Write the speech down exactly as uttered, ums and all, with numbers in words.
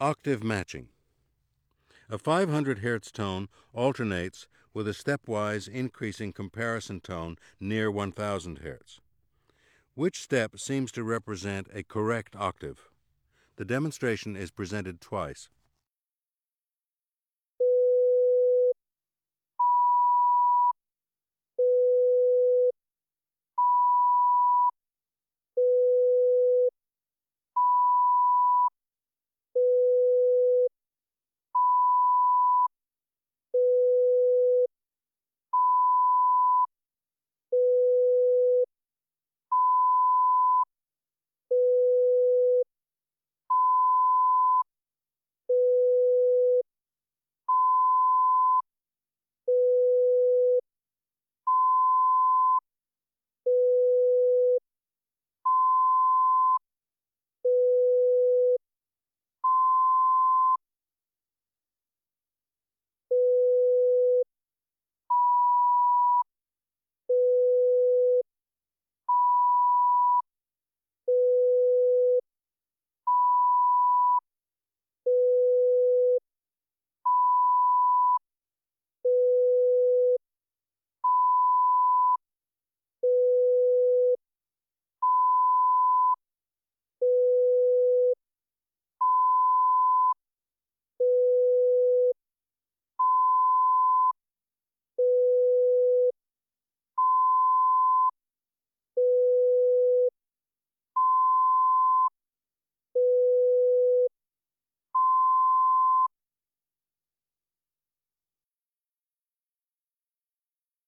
Octave matching. A five hundred hertz tone alternates with a stepwise increasing comparison tone near one thousand hertz. Which step seems to represent a correct octave? The demonstration is presented twice.